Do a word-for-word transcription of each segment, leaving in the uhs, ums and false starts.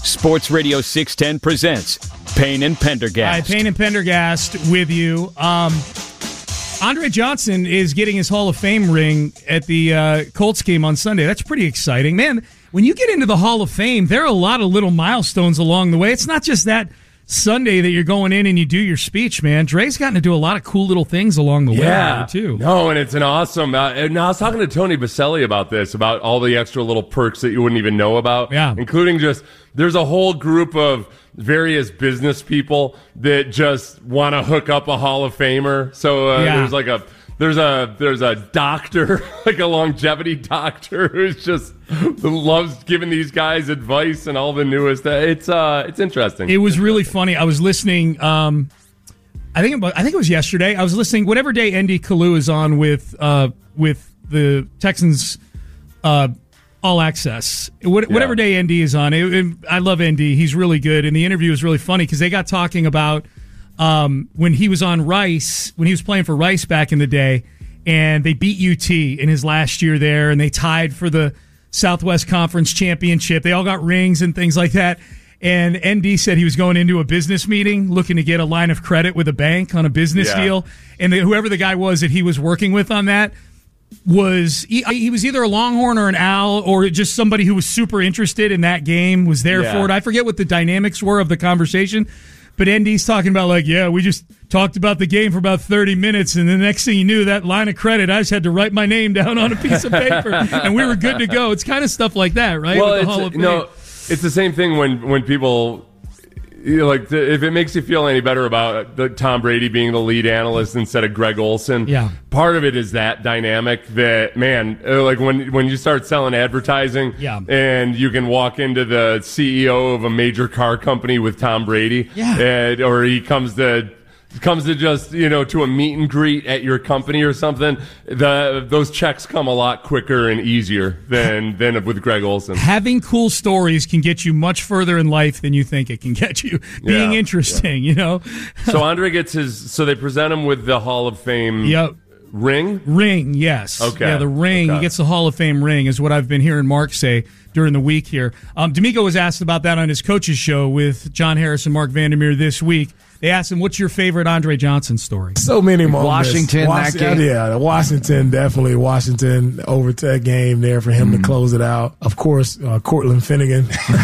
Sports Radio six ten presents Payne and Pendergast. All right, Payne and Pendergast with you. Um, Andre Johnson is getting his Hall of Fame ring at the uh, Colts game on Sunday. That's pretty exciting. Man, when you get into the Hall of Fame, there are a lot of little milestones along the way. It's not just that Sunday that you're going in and you do your speech, man. Dre's gotten to do a lot of cool little things along the yeah. way, too. No, and it's an awesome. Uh, and I was talking to Tony Baselli about this, about all the extra little perks that you wouldn't even know about, yeah. including just there's a whole group of various business people that just want to hook up a Hall of Famer. So uh, yeah. there's like a there's a there's a doctor, like a longevity doctor, who's just loves giving these guys advice and all the newest. It's uh it's interesting. It was really funny. I was listening. Um, I think about, I think it was yesterday. I was listening. Whatever day Andy Kalu is on with uh with the Texans. Uh, All Access. What, whatever yeah. day N D is on. It, it, I love N D. He's really good. And the interview was really funny because they got talking about um, when he was on Rice, when he was playing for Rice back in the day, and they beat U T in his last year there, and they tied for the Southwest Conference Championship. They all got rings and things like that. And N D said he was going into a business meeting looking to get a line of credit with a bank on a business yeah. deal. And the, whoever the guy was that he was working with on that, was he, he was either a Longhorn or an Owl or just somebody who was super interested in that game, was there yeah. for it. I forget what the dynamics were of the conversation, but N D's talking about like, yeah, we just talked about the game for about thirty minutes, and the next thing you knew, that line of credit, I just had to write my name down on a piece of paper, and we were good to go. It's kind of stuff like that, right? Well, With the it's, Hall of Fame. no, it's the same thing when, when people... You know, like the, if it makes you feel any better about the, Tom Brady being the lead analyst instead of Greg Olsen, yeah. part of it is that dynamic that, man, like when when you start selling advertising yeah. and you can walk into the C E O of a major car company with Tom Brady, yeah. and, or he comes to comes to just, you know, to a meet and greet at your company or something, the those checks come a lot quicker and easier than than with Greg Olsen. Having cool stories can get you much further in life than you think it can get you. Being yeah, interesting, yeah. you know. So Andre gets his. So they present him with the Hall of Fame. Yep. Ring? Ring, yes. Okay. Yeah, the ring. Okay. He gets the Hall of Fame ring, is what I've been hearing Mark say during the week here. Um, D'Amico was asked about that on his coach's show with John Harris and Mark Vandermeer this week. They asked him, what's your favorite Andre Johnson story? So many moments. Washington, Was- that game. Yeah, Washington, definitely. Washington overtake game there for him mm. to close it out. Of course, uh, Cortland Finnegan.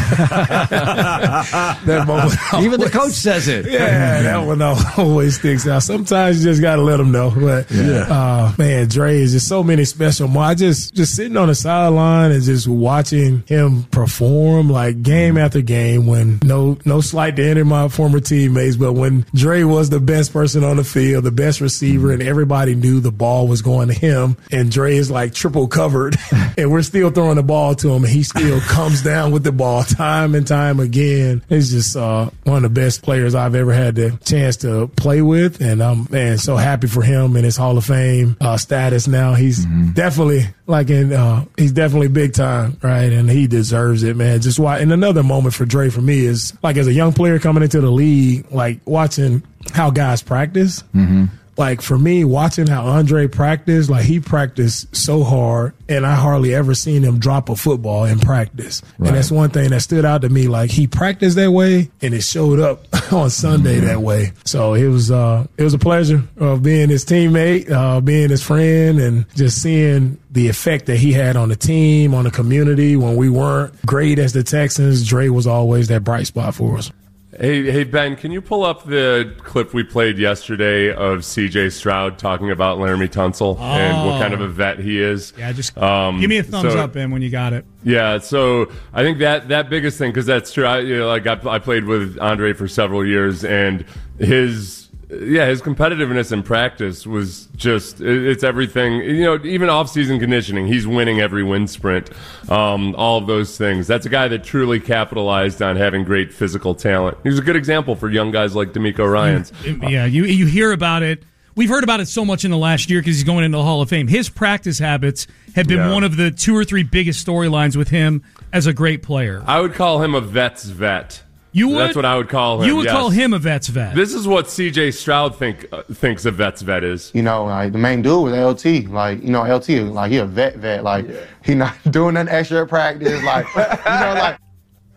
That moment. Even always, the coach says it. Yeah, that one always sticks out. Sometimes you just got to let them know. But, yeah. uh, man, Dre is just so many special moments. I just, just sitting on the sideline and just watching him perform like game after game when no, no slight to any of my former teammates, but when When Dre was the best person on the field, the best receiver, and everybody knew the ball was going to him, and Dre is like triple covered, and we're still throwing the ball to him, and he still comes down with the ball time and time again. He's just uh, one of the best players I've ever had the chance to play with, and I'm man so happy for him and his Hall of Fame uh, status now. He's mm-hmm. definitely like in uh, he's definitely big time, right? And he deserves it, man. Just why. And another moment for Dre for me is like as a young player coming into the league, like watching how guys practice. Mm-hmm. Like for me, watching how Andre practiced, like he practiced so hard, and I hardly ever seen him drop a football in practice. Right. And that's one thing that stood out to me. Like he practiced that way, and it showed up on Sunday mm-hmm. that way. So it was uh, it was a pleasure of being his teammate, uh, being his friend, and just seeing the effect that he had on the team, on the community. When we weren't great as the Texans, Dre was always that bright spot for us. Hey, hey Ben, can you pull up the clip we played yesterday of C J Stroud talking about Laramie Tunsil oh. and what kind of a vet he is? Yeah, just um, give me a thumbs so, up, Ben, when you got it. Yeah, so I think that that biggest thing, because that's true. I, you know, like I, I played with Andre for several years, and his. Yeah, his competitiveness in practice was just, it's everything. You know, even off-season conditioning, he's winning every wind sprint, um, all of those things. That's a guy that truly capitalized on having great physical talent. He was a good example for young guys like D'Amico Ryans. Yeah, you you hear about it. We've heard about it so much in the last year because he's going into the Hall of Fame. His practice habits have been yeah. one of the two or three biggest storylines with him as a great player. I would call him a vet's vet. You would? That's what I would call him. You would yes. call him a vet's vet. This is what C J Stroud think uh, thinks a vet's vet is. You know, like the main dude was L T. Like, you know, L T, like he a vet vet. Like, yeah. he not doing nothing extra at practice. Like, you know, like.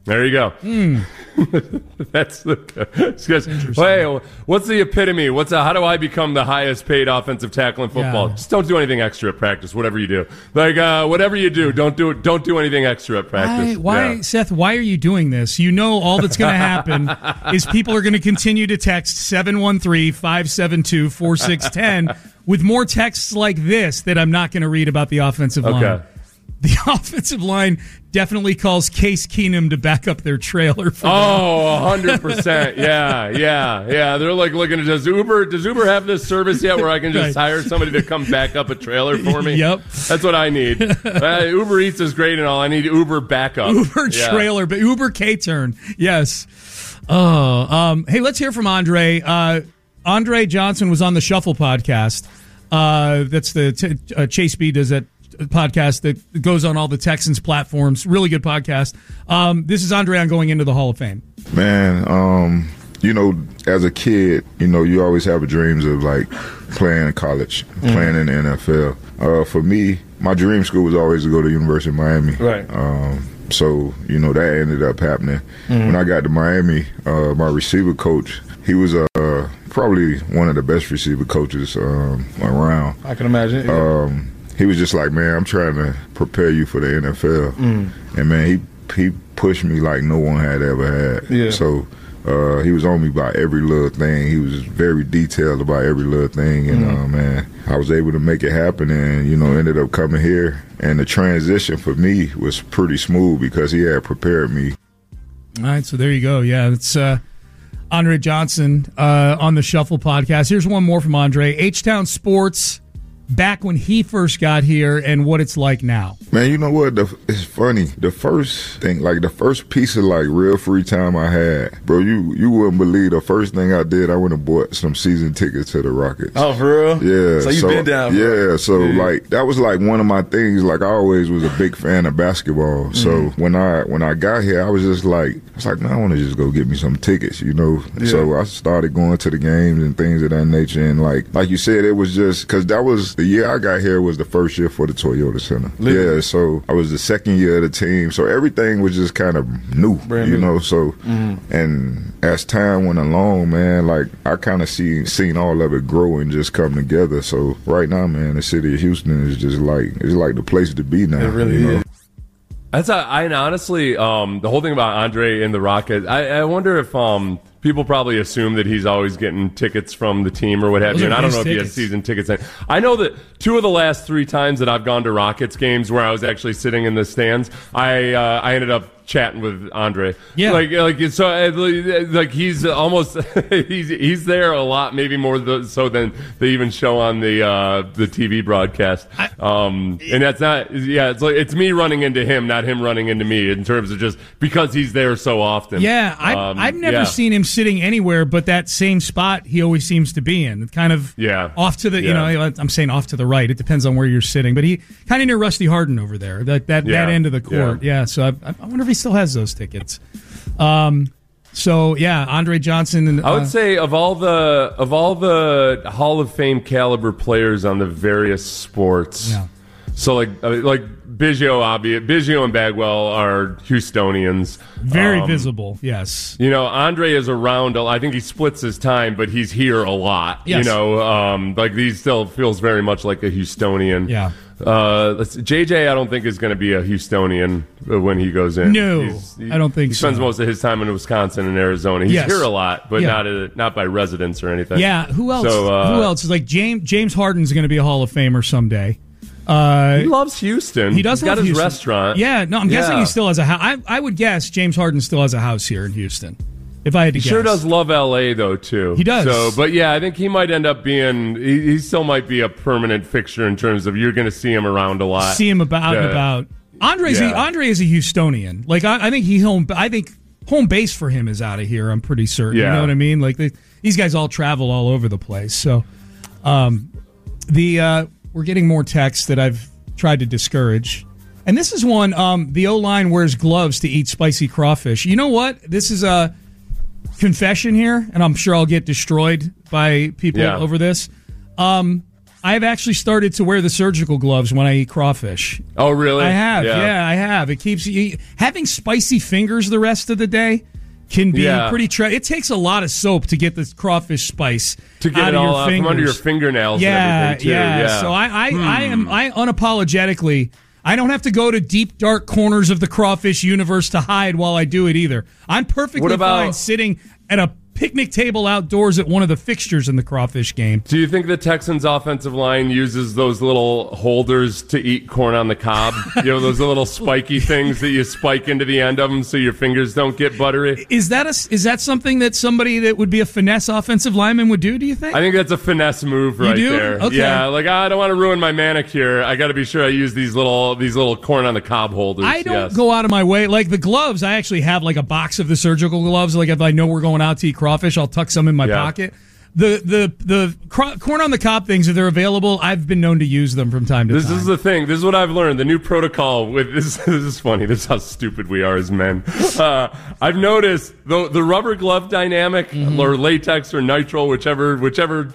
There you go. Mm. That's the. Hey, what's the epitome? What's a, how do I become the highest paid offensive tackle in football? Yeah. Just don't do anything extra at practice. Whatever you do, like uh, whatever you do, don't do it. Don't do anything extra at practice. Why, why yeah. Seth? Why are you doing this? You know all that's going to happen is people are going to continue to text seven one three, five seven two, four six one zero with more texts like this that I'm not going to read about the offensive line. Okay. The offensive line definitely calls Case Keenum to back up their trailer. For oh, one hundred percent. Yeah, yeah, yeah. They're like looking at, does Uber, does Uber have this service yet where I can just Right. hire somebody to come back up a trailer for me? Yep. That's what I need. Uh, Uber Eats is great and all. I need Uber backup. Uber Yeah. trailer, but Uber K-turn. Yes. Oh, um, hey, let's hear from Andre. Uh, Andre Johnson was on the Shuffle podcast. Uh, that's the t- uh, Chase B does that podcast that goes on all the Texans platforms. Really good podcast. Um, this is Andre on going into the Hall of Fame. Man, um, you know, as a kid, you know, you always have dreams of like playing in college, mm. playing in the N F L. Uh, for me, my dream school was always to go to the University of Miami. Right. Um, so, you know, that ended up happening. Mm. When I got to Miami, uh, my receiver coach, he was uh, probably one of the best receiver coaches um, around. I can imagine. Yeah. Um, he was just like, man, I'm trying to prepare you for the N F L. Mm. And, man, he he pushed me like no one had ever had. Yeah. So uh, he was on me about every little thing. He was very detailed about every little thing. And, mm. uh, man, I was able to make it happen and, you know, ended up coming here. And the transition for me was pretty smooth because he had prepared me. All right, so there you go. Yeah, it's uh, Andre Johnson uh, on the Shuffle podcast. Here's one more from Andre. H-Town Sports, back when he first got here and what it's like now. Man, you know what? The, it's funny. The first thing, like the first piece of like real free time I had, bro, you you wouldn't believe the first thing I did, I went and bought some season tickets to the Rockets. Oh, for real? Yeah. So you've so, been down. Yeah. So yeah. like that was like one of my things. Like I always was a big fan of basketball. So mm-hmm. when I when I got here, I was just like, I was like, man, I want to just go get me some tickets, you know. Yeah. So I started going to the games and things of that nature. And like like you said, it was just because that was the year I got here was the first year for the Toyota Center. Literally. Yeah. So I was the second year of the team. So everything was just kind of new, Brand you new. know. So mm-hmm. and as time went along, man, like I kind of see seen all of it grow and just come together. So right now, man, the city of Houston is just like it's like the place to be now. It really you know? is. That's a, I and honestly, um, the whole thing about Andre in the Rockets. I, I wonder if um, people probably assume that he's always getting tickets from the team or what have Those you. And I don't know tickets. if he has season tickets. I know that two of the last three times that I've gone to Rockets games where I was actually sitting in the stands, I uh, I ended up chatting with Andre. Yeah. Like like so like he's almost he's he's there a lot, maybe more the, so than they even show on the uh, the T V broadcast. I, um, and that's not yeah. It's like it's me running into him, not him running into me. In terms of just because he's there so often. Yeah, I've, um, I've never yeah. seen him sitting anywhere but that same spot he always seems to be in. Kind of Yeah. off to the, you Yeah. know, I'm saying off to the right. It depends on where you're sitting. But he kind of near Rusty Harden over there, that that, Yeah. that end of the court. Yeah, Yeah. so I, I wonder if he still has those tickets. Um, so, yeah, Andre Johnson. And, I would uh, say of all the of all the Hall of Fame caliber players on the various sports, Yeah. so like uh, like Biggio, obvious Biggio and Bagwell are Houstonians, very Um, visible, yes. You know, Andre is around. a- I think he splits his time, but he's here a lot. Yes. You know, um, like he still feels very much like a Houstonian. Yeah. Uh, let's, J J, I don't think is going to be a Houstonian when he goes in. No, He's- he, I don't think he spends so. most of his time in Wisconsin and Arizona. He's Yes. here a lot, but Yeah. not a, not by residence or anything. Yeah, who else? So, uh, who else is like James James Harden's going to be a Hall of Famer someday. Uh, He loves Houston. He does He's got love his Houston. restaurant. Yeah, no, I'm guessing Yeah. he still has a house. I, I would guess James Harden still has a house here in Houston. If I had to He guess, sure does love L A though too. He does. So, but yeah, I think he might end up being. He, he still might be a permanent fixture in terms of you're going to see him around a lot. See him about and Yeah. about. Andre's Yeah. a, Andre is a Houstonian. Like I, I think he home. I think home base for him is out of here. I'm pretty certain. You Yeah. know what I mean? Like they, these guys all travel all over the place. So, um, the uh, we're getting more texts that I've tried to discourage. And this is one. Um, the O-line wears gloves to eat spicy crawfish. You know what? This is a confession here, and I'm sure I'll get destroyed by people Yeah. over this. Um, I've actually started to wear the surgical gloves when I eat crawfish. Oh, really? I have. Yeah, yeah I have. It keeps you having spicy fingers the rest of the day. Can be yeah. pretty. Tre- it takes a lot of soap to get this crawfish spice to get out it of all your out fingers. from under your fingernails. Yeah, and everything too. yeah. yeah. So I, I, hmm. I am, I unapologetically. I don't have to go to deep, dark corners of the crawfish universe to hide while I do it either. I'm perfectly What about- fine sitting at a picnic table outdoors at one of the fixtures in the crawfish game. Do you think the Texans' offensive line uses those little holders to eat corn on the cob? You know, those little spiky things that you spike into the end of them so your fingers don't get buttery? Is that a, is that something that somebody that would be a finesse offensive lineman would do, do you think? I think that's a finesse move right do? there. Okay. Yeah, like I don't want to ruin my manicure. I got to be sure I use these little these little corn on the cob holders. I don't yes. go out of my way. Like the gloves, I actually have like a box of the surgical gloves. Like if I know we're going out to eat crawfish, I'll tuck some in my Yeah. pocket. The the the cro- corn on the cob things, if they're available, I've been known to use them from time to This time. is the thing. This is what I've learned. The new protocol with this. This is funny. This is how stupid we are as men. Uh, I've noticed the the rubber glove dynamic, Mm-hmm. or latex or nitrile, whichever whichever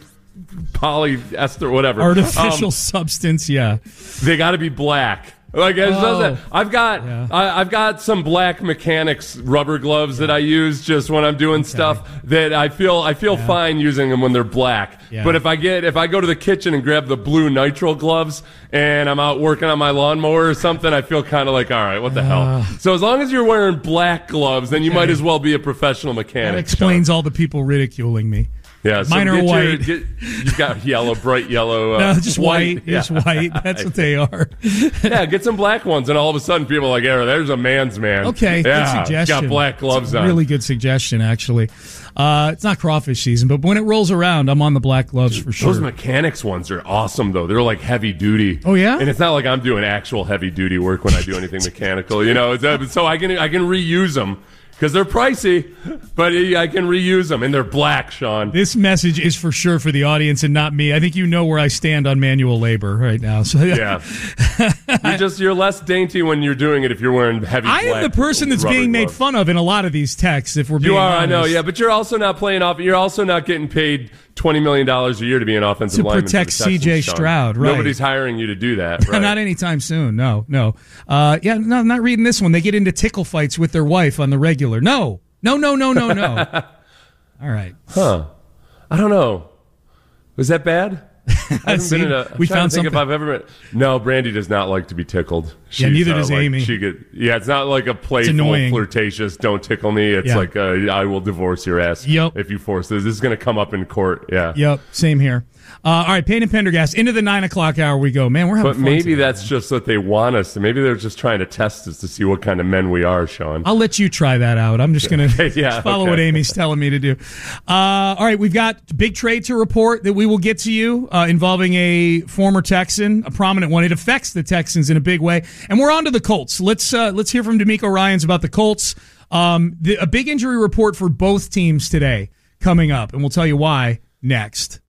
polyester, whatever Artificial um, substance, yeah. they got to be black. Like it Oh. doesn't. I've got Yeah. I, I've got some black mechanics rubber gloves that I use just when I'm doing stuff that I feel I feel fine using them when they're black. Yeah. But if I get if I go to the kitchen and grab the blue nitrile gloves and I'm out working on my lawnmower or something, I feel kind of like, all right, what the hell? So as long as you're wearing black gloves, then you Okay. might as well be a professional That mechanic. explains all the people ridiculing me. Yeah, so Mine are get your- white. get- you've got yellow, bright yellow. Uh, No, just white. Yeah. Just white. That's what they are. Yeah, get some black ones, and all of a sudden people are like, "Yeah, there's a man's man." Okay, yeah, good suggestion. got black gloves It's a on. Really good suggestion, actually. Uh, it's not crawfish season, but when it rolls around, I'm on the black gloves for sure. Those mechanics ones are awesome, though. They're like heavy duty. Oh, yeah? and it's not like I'm doing actual heavy duty work when I do anything mechanical. You know, it's, uh, so I can I can reuse them. Because they're pricey, but I can reuse them, and they're black, Sean. This message is for sure for the audience and not me. I think you know where I stand on manual labor right now. So Yeah, you're just you're less dainty when you're doing it if you're wearing heavy. I am black the person that's rubber being made gloves. fun of in a lot of these texts. If we're being You are, I know, honest. yeah, but you're also not playing off. You're also not getting paid twenty million dollars a year to be an offensive To lineman protect for the Texans, C J Sean. Stroud, right. Nobody's hiring you to do that. Right? Not anytime soon. No, no. Uh, yeah, no, I'm not reading this one. They get into tickle fights with their wife on the regular. No, no, no, no, no, no. All right. Huh. I don't know. Was that bad? I haven't See, been in a, I'm we trying found to think if something. I've ever been. No, Brandy does not like to be tickled. Yeah, neither uh, does like, Amy. She get, yeah, it's not like a playful, annoying. flirtatious, don't tickle me. It's Yeah. like, uh, I will divorce your ass Yep. if you force this. This is going to come up in court. Yeah. Yep, same here. Uh, all right, Payne and Pendergast, into the nine o'clock hour we go. Man, we're having But fun maybe today. that's just what they want us to. Maybe they're just trying to test us to see what kind of men we are, Sean. I'll let you try that out. I'm just going to Yeah, follow okay. what Amy's telling me to do. Uh, all right, we've got big trade to report that we will get to you uh, involving a former Texan, a prominent one. It affects the Texans in a big way. And we're on to the Colts. Let's uh, let's hear from D'Amico Ryans about the Colts. Um, the, a big injury report for both teams today coming up, and we'll tell you why next.